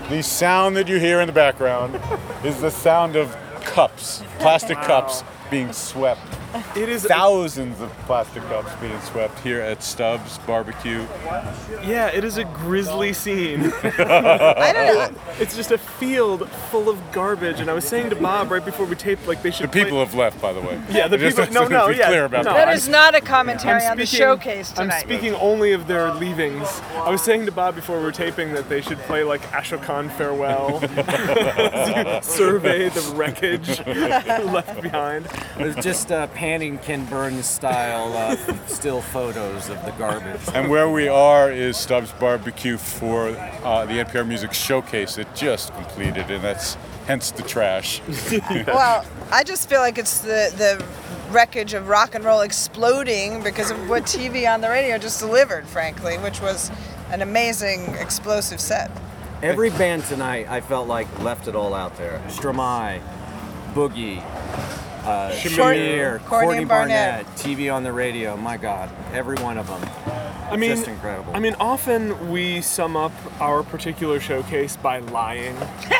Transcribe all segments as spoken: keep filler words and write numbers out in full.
The sound that you hear in the background is the sound of cups, plastic wow. cups being swept. It is thousands of plastic cups being swept here at Stubbs Barbecue. Yeah, it is a grisly scene. I don't know. It's just a field full of garbage, and I was saying to Bob right before we taped, like they should. The people play... have left, by the way. Yeah, the just people. No, no, be yeah. Clear about no, that. That is not a commentary I'm on the speaking, showcase tonight. I'm speaking only of their leavings. I was saying to Bob before we were taping that they should play like Ashokan Farewell, survey the wreckage left behind. It's just uh, panning Ken Burns style uh, still photos of the garbage. And where we are is Stubbs Barbecue for uh, the N P R Music Showcase. It just completed, and that's hence the trash. Well, I just feel like it's the, the wreckage of rock and roll exploding because of what T V on the radio just delivered, frankly, which was an amazing, explosive set. Every band tonight, I felt like left it all out there. Stromae, Boogie, uh, Shamir, Courtney Barnett, Barnett, T V on the radio. My God, every one of them. I mean, just incredible. I mean, often we sum up our particular showcase by lying.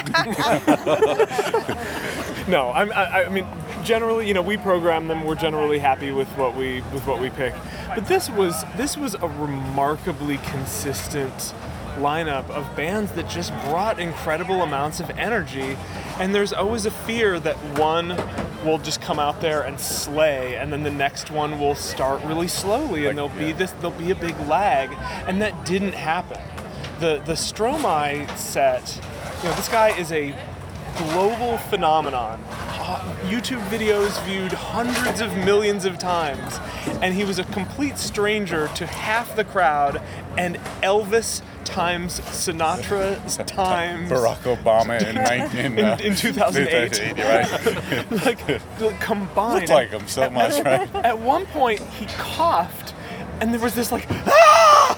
No, I'm, I, I mean, generally, you know, we program them. We're generally happy with what we with what we pick. But this was this was a remarkably consistent lineup of bands that just brought incredible amounts of energy, and there's always a fear that one will just come out there and slay, and then the next one will start really slowly, and there'll be this there'll be a big lag, and that didn't happen. The the Stromae set, you know, this guy is a global phenomenon. YouTube videos viewed hundreds of millions of times, and he was a complete stranger to half the crowd, and Elvis times Sinatra times Barack Obama in, nineteen, in, uh, in two thousand eight, right? like, like combined. Looked like him so much, right? At one point, he coughed, and there was this like, ah!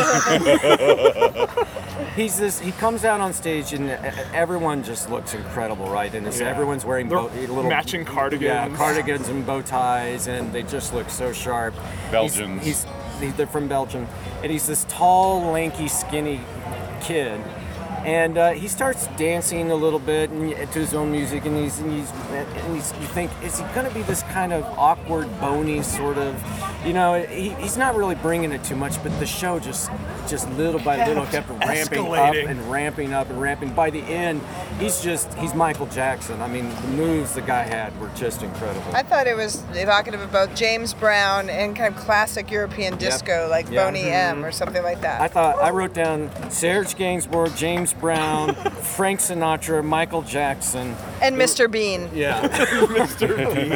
He's this. He comes out on stage, and everyone just looks incredible, right? And it's, Yeah. everyone's wearing bow, little matching cardigans. Yeah, cardigans and bow ties, and they just look so sharp. Belgians. He's, he's they're from Belgium, and he's this tall, lanky, skinny kid. And uh, he starts dancing a little bit and, to his own music, and he's, and he's, and he's you think, is he going to be this kind of awkward, bony sort of, you know, he, he's not really bringing it too much, but the show just, just little by little kept ramping escalating. up and ramping up and ramping. By the end, he's just, he's Michael Jackson. I mean, the moves the guy had were just incredible. I thought it was evocative of both James Brown and kind of classic European disco, Yep. like Yep. Boney M or something like that. I thought, I wrote down Serge Gainsbourg, James Brown, Frank Sinatra, Michael Jackson. And Mister Bean. Yeah. Mister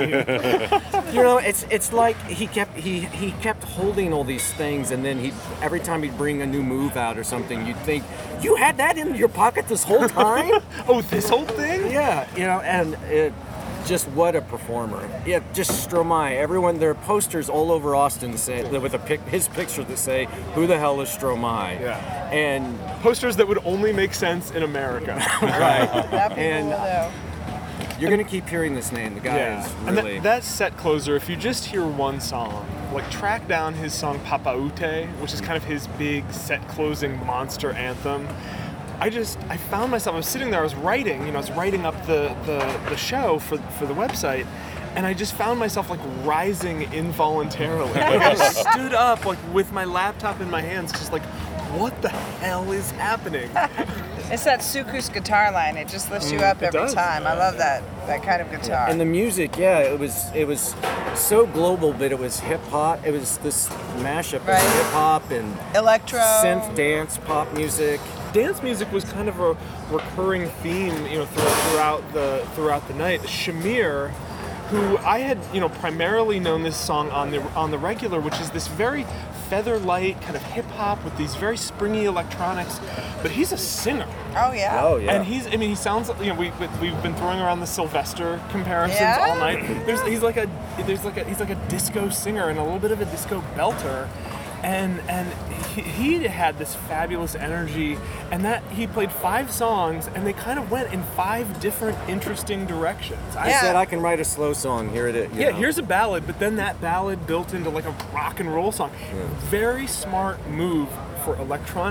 Bean. You know, it's it's like he kept he, he kept holding all these things, and then he every time he'd bring a new move out or something, you'd think, you had that in your pocket this whole time? Oh, this whole thing? Yeah, you know, and it, just what a performer. Yeah, just Stromae. Everyone, there are posters all over Austin say, with a pic, his picture that say, who the hell is Stromae? Yeah. And Posters that would only make sense in America. right. That people And will know. you're going to keep hearing this name. The guy Yeah, is and really... that, that set closer, if you just hear one song, like track down his song Papa Ute, which is kind of his big set closing monster anthem. I just, I found myself, I was sitting there, I was writing, you know, I was writing up the, the, the show for, for the website, and I just found myself like rising involuntarily. Like I stood up like with my laptop in my hands, just like, what the hell is happening? It's that Sukus guitar line. It just lifts you Mm, up it every does. time. I love that that kind of guitar. And the music, yeah, it was it was so global, but it was hip hop. It was this mashup Right. of hip hop and Electro. synth dance pop music. Dance music was kind of a recurring theme, you know, throughout, throughout the throughout the night. Shamir, who I had, you know, primarily known this song on the on the regular, which is this very feather light kind of hip hop with these very springy electronics, but he's a singer. Oh yeah. Oh yeah. And he's, I mean, he sounds, you know, we, we've been throwing around the Sylvester comparisons Yeah? all night. There's, he's like a, there's like a, he's like a disco singer and a little bit of a disco belter. And and he, he had this fabulous energy, and that he played five songs, and they kind of went in five different interesting directions. I I Yeah. said I can write a slow song. Here it is. you yeah, know. here's a ballad, but then that ballad built into like a rock and roll song. Very smart move for electronic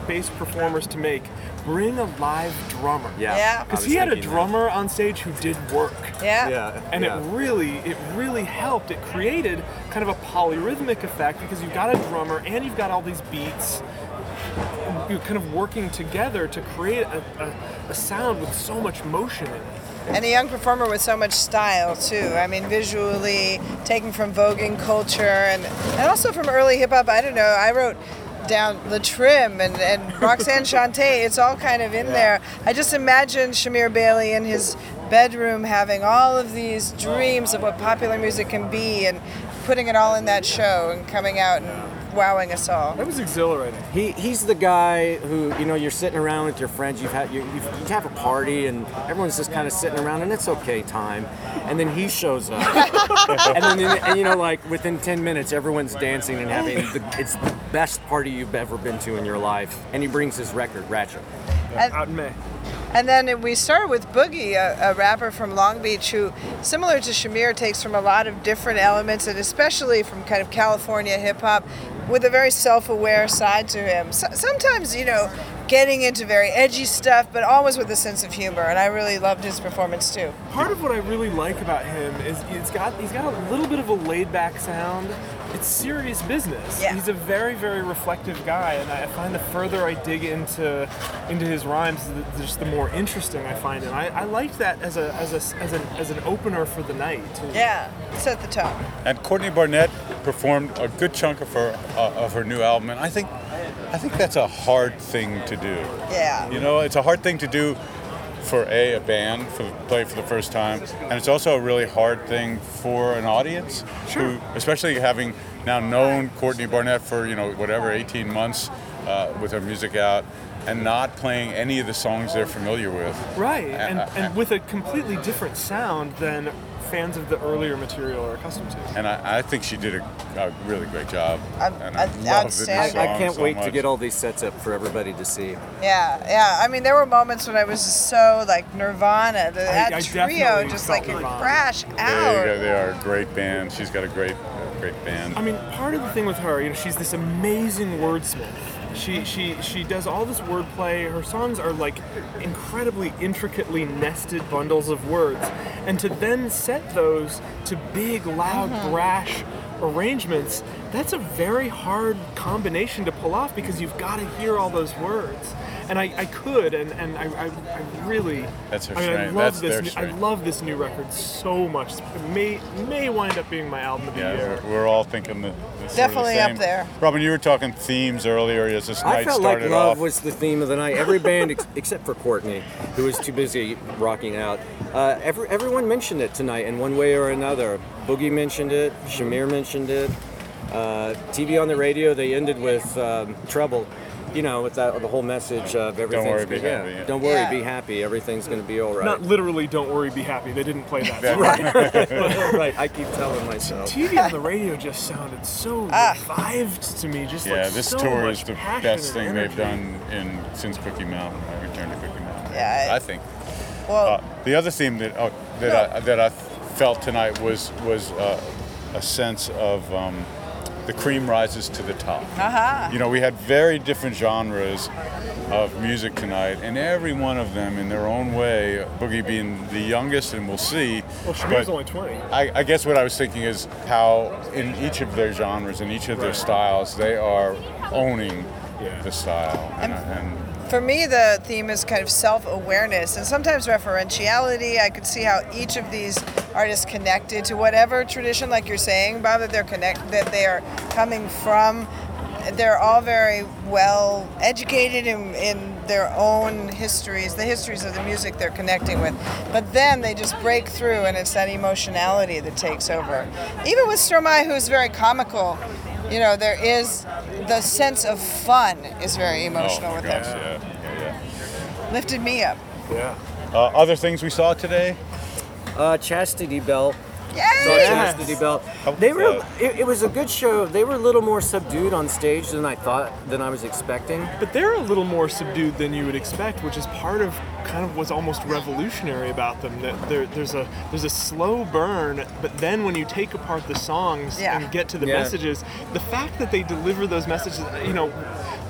bass performers to make, bring a live drummer. Yeah. Yeah. Because I was he had a thinking that. drummer on stage who did work. Yeah. Yeah. And yeah. it really, it really helped. It created kind of a polyrhythmic effect because you've got a drummer and you've got all these beats, you kind of working together to create a, a, a sound with so much motion in it. And a young performer with so much style too. I mean, visually taken from voguing culture and, and also from early hip hop. I don't know. I wrote down La Trim and, and Roxanne Shante. It's all kind of in there. I just imagine Shamir Bailey in his bedroom having all of these dreams of what popular music can be and putting it all in that show and coming out and wowing us all. That was exhilarating. He he's the guy who, you know, you're sitting around with your friends, you've had you you you have a party and everyone's just kind of sitting around and it's okay time, and then he shows up, and then and, you know, like within ten minutes everyone's dancing and having the, it's the best party you've ever been to in your life, and he brings his record Ratchet. And- Out in May. And then we started with Boogie, a, a rapper from Long Beach who, similar to Shamir, takes from a lot of different elements and especially from kind of California hip hop with a very self-aware side to him. So, sometimes, you know, getting into very edgy stuff, but always with a sense of humor. And I really loved his performance too. Part of what I really like about him is he's got he's got a little bit of a laid-back sound. It's serious business. Yeah. He's a very, very reflective guy, and I find the further I dig into into his rhymes, the, just the more interesting I find it. I, I liked that as a as a as an as an opener for the night. too. Yeah, set the tone. And Courtney Barnett performed a good chunk of her uh, of her new album, and I think I think that's a hard thing to do. Yeah. You know, it's a hard thing to do for a a band for play for the first time, and it's also a really hard thing for an audience who, especially having now known Courtney Barnett for, you know, whatever eighteen months uh, with her music out, and not playing any of the songs they're familiar with. Right, and, Uh, and with a completely different sound than fans of the earlier material are accustomed to. And I, I think she did a, a really great job. Um, and I uh, love the new outstanding. I song can't so wait to much. get all these sets up for everybody to see. Yeah, yeah. I mean, there were moments when I was so like Nirvana. The, that I trio definitely just felt like could Nirvana. crash There you out. go. They are a great band. She's got a great, great band. I mean, part of the thing with her, you know, she's this amazing wordsmith. She she she does all this wordplay. Her songs are like incredibly intricately nested bundles of words, and to then set those to big, loud, brash arrangements, that's a very hard combination to pull off because you've got to hear all those words. And I, I could, and, and I, I, I really. That's her I mean, I strength. love That's this. their New, I strength. love this new record so much. It may may wind up being my album of the Yeah, year. we're, we're all thinking the, the sort Definitely of up the same. there. Robin, you were talking themes earlier as this I night felt like started love off. was the theme of the night. Every band ex- except for Courtney, who was too busy rocking out. Uh, every, everyone mentioned it tonight in one way or another. Boogie mentioned it. Shamir mentioned it. Uh, T V on the radio, they ended with um, Trouble. You know, with that, the whole message of everything's worry, be good- yeah. happy, yeah. Don't worry, Yeah. be happy. Everything's going to be all right. Not literally, don't worry, be happy. They didn't play that. That- right. I keep telling myself. T V on the radio just sounded so Ah. revived to me. Just yeah, like this so tour much is the passion best and thing they've energy. done in since Cookie Mountain. I returned to Cookie Mountain. Yeah, I- I think. Well, Uh, the other theme that oh, that I that I felt tonight was was uh, a sense of um, the cream rises to the top. uh-huh. You know, we had very different genres of music tonight, and every one of them in their own way, Boogie being the youngest, and we'll see. Well, Shamir's but only twenty. I, I guess what I was thinking is how in each of their genres, in each of their Right. styles, they are owning Yeah. the style. And, and For me, the theme is kind of self-awareness and sometimes referentiality. I could see how each of these artists connected to whatever tradition, like you're saying, Bob, that they're connect, that they are coming from. They're all very well educated in, in their own histories, the histories of the music they're connecting with. But then they just break through, and it's that emotionality that takes over. Even with Stromae, who's very comical, you know, there is the sense of fun is very emotional oh my with gosh, them. yeah, yeah, Lifted me up. Yeah. yeah. Uh, other things we saw today? Uh, Chastity Belt. Yay! So Yes. Chastity Belt. How- They were. uh, It, it was a good show. They were a little more subdued on stage than I thought, than I was expecting. But they're a little more subdued than you would expect, which is part of kind of what's almost revolutionary about them. That there, there's a there's a slow burn, but then when you take apart the songs Yeah. and get to the Yeah. messages, the fact that they deliver those messages, you know,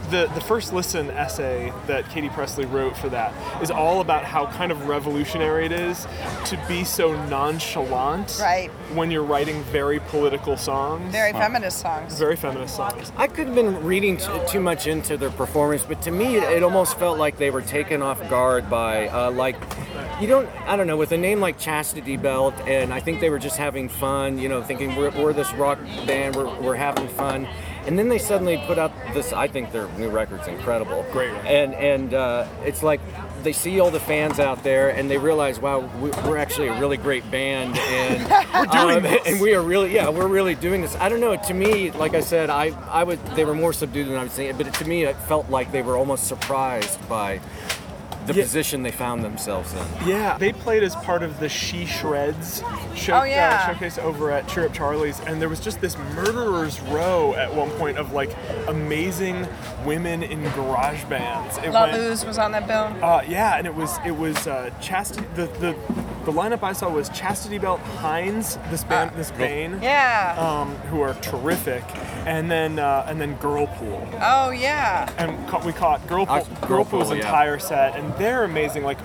the the first listen essay that Katie Presley wrote for that is all about how kind of revolutionary it is to be so nonchalant Right. when you're writing very political songs, Very feminist songs. very feminist songs. I could have been reading t- too much into their performance, but to me, it, it almost felt like they were taken off guard by, uh, like, you don't, I don't know, with a name like Chastity Belt, and I think they were just having fun, you know, thinking we're, we're this rock band, we're, we're having fun. And then they suddenly put out this, I think their new record's incredible. Great record. And, and uh, it's like, they see all the fans out there and they realize, wow, we- we're actually a really great band, and we're doing this. and we are really, yeah, we're really doing this. I don't know. To me, like I said, I, I would, they were more subdued than I was saying, but to me, it felt like they were almost surprised by the Yeah. position they found themselves in. Yeah, they played as part of the She Shreds show, Oh, yeah. uh, showcase over at Cheer Up Charlie's, and there was just this murderer's row at one point of like amazing women in garage bands. It La went- Luz was on that bill. Uh, yeah, and it was it was uh, Chastity. The, the the lineup I saw was Chastity Belt, Hines, this band, this Bane, Yeah. um, who are terrific, and then uh, and then Girlpool, Oh, yeah. and ca- we caught Girlpool, Uh, Girlpool's Girlpool, yeah. entire set, and they're amazing. Like,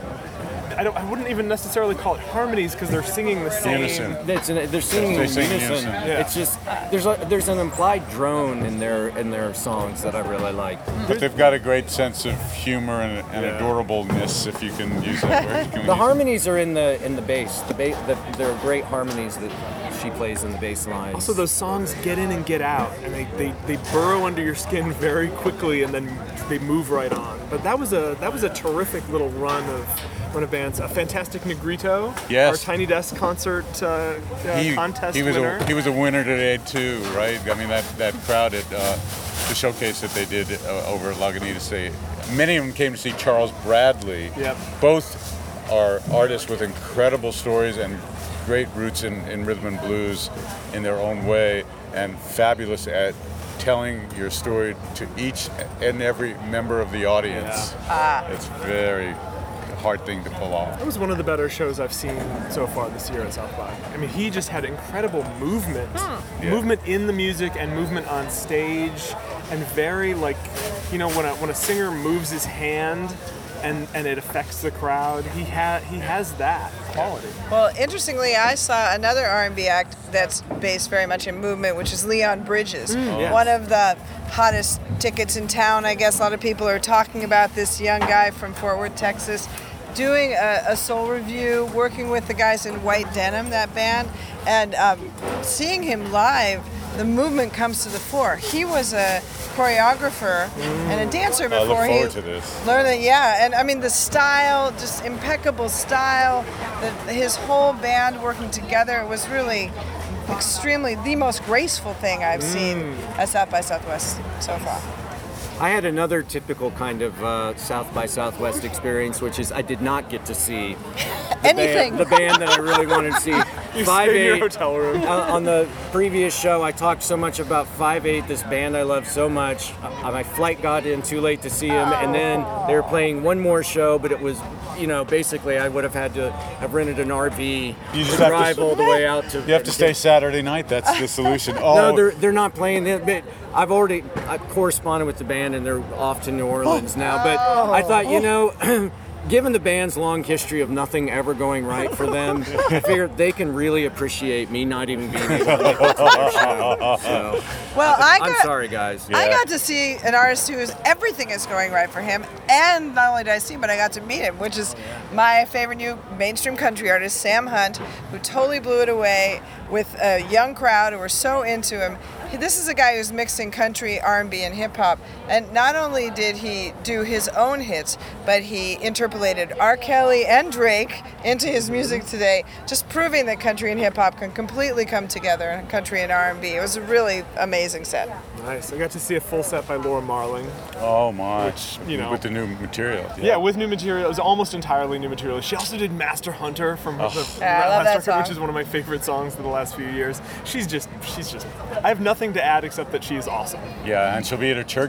I don't, I wouldn't even necessarily call it harmonies because they're singing the same. Unison. It's an, they're singing They in sing in unison. unison. Yeah. It's just there's a, there's an implied drone in their in their songs that I really like. But they've got a great sense of humor and, and Yeah. adorableness, if you can use that word. You can The use- harmonies are in the in the bass. The bass, the, there are great harmonies that she plays in the bass lines. Also, those songs get in and get out, and they, they, they burrow under your skin very quickly, and then they move right on. But that was a that was a terrific little run of run of bands. A Fantastic Negrito, Yes. our Tiny Desk concert uh, uh, he, contest he was winner. a he was a winner today too, right? I mean that that crowd at uh, the showcase that they did uh, over at Lagunitas State. Many of them came to see Charles Bradley. Yep. Both are artists with incredible stories and great roots in, in rhythm and blues in their own way, and fabulous at telling your story to each and every member of the audience. It's very hard thing to pull off. That was one of the better shows I've seen so far this year at South by. I mean, he just had incredible movement, Yeah. movement in the music and movement on stage, and very like, you know, when a when a singer moves his hand, and and it affects the crowd. He had he has that quality. Well, interestingly, I saw another R and B act that's based very much in movement, which is Leon Bridges. yes. One of the hottest tickets in town. I guess a lot of people are talking about this young guy from Fort Worth, Texas, doing a, a soul review, working with the guys in White Denim, that band, and um, seeing him live. The movement comes to the fore. He was a choreographer and a dancer I before look he forward to this. learned that. Yeah, and I mean the style, just impeccable style. The, his whole band working together was really extremely the most graceful thing I've seen at South by Southwest so far. I had another typical kind of uh, South by Southwest experience, which is I did not get to see the Anything. band, the band that I really wanted to see. You Five stayed in your Eight. hotel room. Uh, on the previous show, I talked so much about Five Eight, this band I love so much. Uh, my flight got in too late to see them, and then they were playing one more show, but it was, you know, basically I would have had to have rented an R V You to just have to- drive all the way out to. You have to stay Saturday night. That's the solution. Oh, No, they're they're not playing. They- But I've already I've corresponded with the band, and they're off to New Orleans now. But I thought, you know, given the band's long history of nothing ever going right for them, I figured they can really appreciate me not even being able to make it to their show. So, Well, I got, I'm sorry, guys. I Yeah. got to see an artist whose everything is going right for him, and not only did I see him, but I got to meet him, which is my favorite new mainstream country artist, Sam Hunt, who totally blew it away with a young crowd who were so into him. He- This is a guy who's mixing country, R and B, and hip hop, and not only did he do his own hits, but he interpolated R. Kelly and Drake into his music today, just proving that country and hip hop can completely come together in country and R and B. It was a really amazing set. Nice. I got to see a full set by Laura Marling. oh my! Which, you know- with the new material. Yeah, with new material. It was almost entirely new material. She also did Master Hunter from her, the Yeah, I love last that record, song. which is one of my favorite songs of the last few years. She's just, she's just. I have nothing to add except that she is awesome. Yeah, and she'll be at a church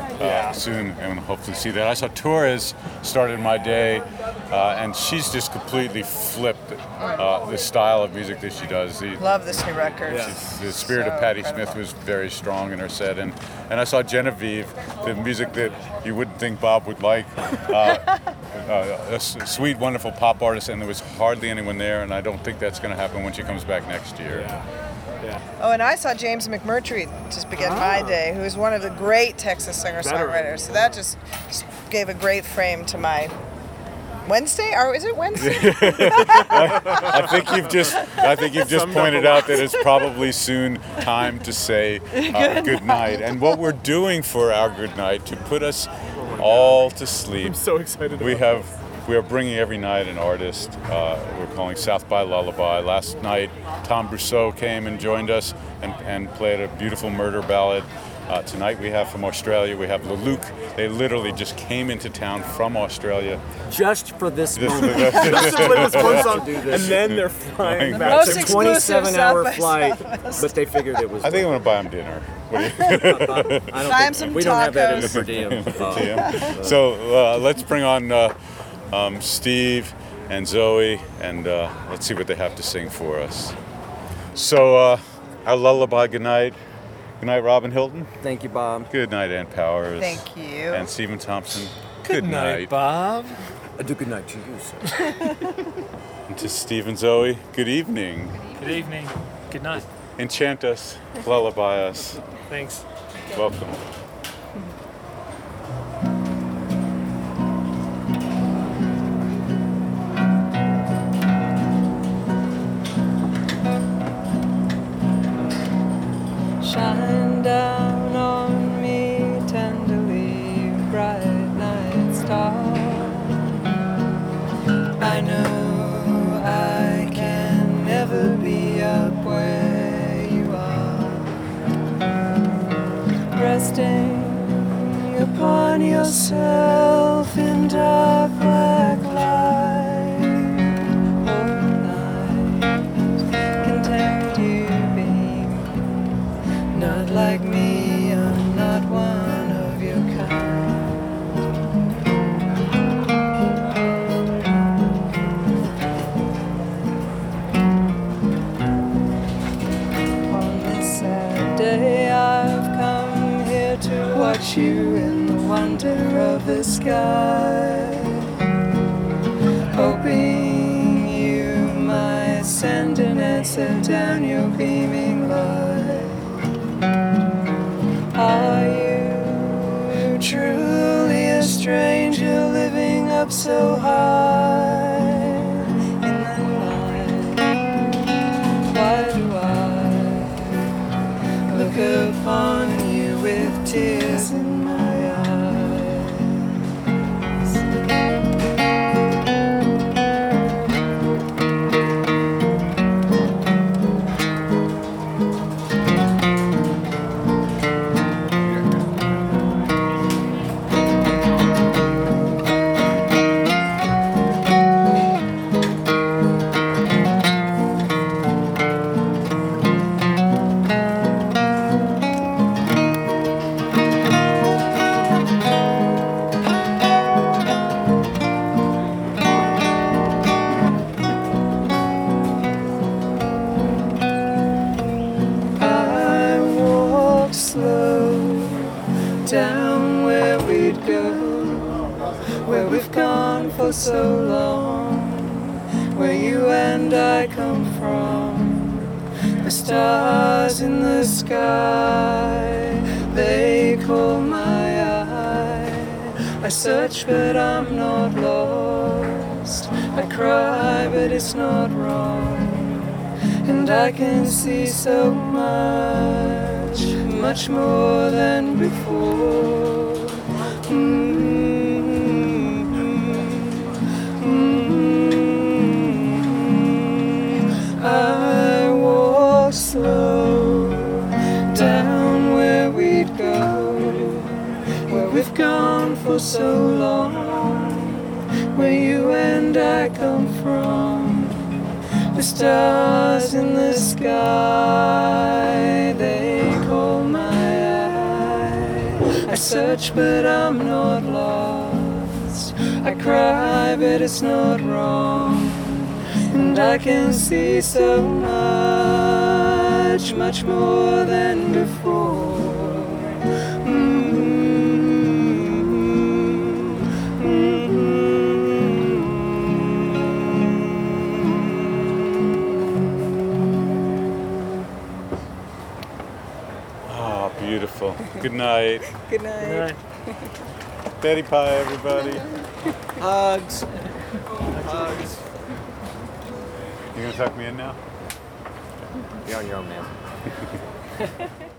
uh, Yeah. soon, and hopefully see that. I saw Torres started my day, uh, and she's just completely flipped uh, the style of music that she does. The, Love this new record. Yeah. the spirit So of Patti incredible. Smith was very strong in her set, and, and I saw Genevieve, the music that you wouldn't think Bob would like, uh, uh, a s- sweet, wonderful pop artist, and there was hardly anyone there, and I don't think that's going to happen when she comes back next year. Yeah. Yeah. Oh, and I saw James McMurtry just begin my day, who is one of the great Texas singer-songwriters. So that just just gave a great frame to my Wednesday, or is it Wednesday? I think you've just I think you've just Summed up pointed a out that it's probably soon time to say uh, good night. And what we're doing for our good night to put us all to sleep. I'm so excited. We about have we are bringing every night an artist. Uh, we're calling South by Lullaby. Last night, Tom Brousseau came and joined us and, and played a beautiful murder ballad. Uh, tonight we have from Australia, we have Leluc. They literally just came into town from Australia. Just for this This- moment. Just to play this one song, Do and this. then they're flying The back. most to exclusive twenty-seven hour South by flight, Southwest. but they figured it was. I think I'm gonna buy them dinner. What do you I don't Buy 'em think some we don't have that in the tacos. per diem. Uh, Yeah. So uh, let's bring on uh, um, Steve and Zoe, and uh, let's see what they have to sing for us. So uh, our lullaby, good night. Good night, Robin Hilton. Thank you, Bob. Good night, Ann Powers. Thank you. And Stephen Thompson. Good night, Bob. A good night to you, sir. And to Steve and Zoe, good evening. Good evening. Good night. Enchant us, lullaby us. Thanks. Welcome. Shine down on me tenderly, bright night star. I know I can never be up where you are. Resting upon yourself in dark black light. All night, content you beam. Not like me, I'm not one of your kind. On this sad day, I've come here to watch you in the wonder of the sky. Hoping you might send an answer down your beaming light. Are you truly a stranger living up so high in the night? Why do I look upon you with tears in my eyes? I walk slow down where we'd go, where we've gone for so long, where you and I come from. The stars in the sky, they call my eye. I search but I'm not lost, I cry but it's not wrong. And I can see so much, much more than before. Mm-hmm. Mm-hmm. I walk slow down where we'd go, where we've gone for so long, where you and I come from. The stars in the sky, they call my eye. I I search, but I'm not lost. I cry, but it's not wrong. And I can see so much, much more than before. Oh, beautiful. Good night. Good night. Betty Pie, everybody. Hugs. Hugs. You gonna tuck me in now? You're on your own, man.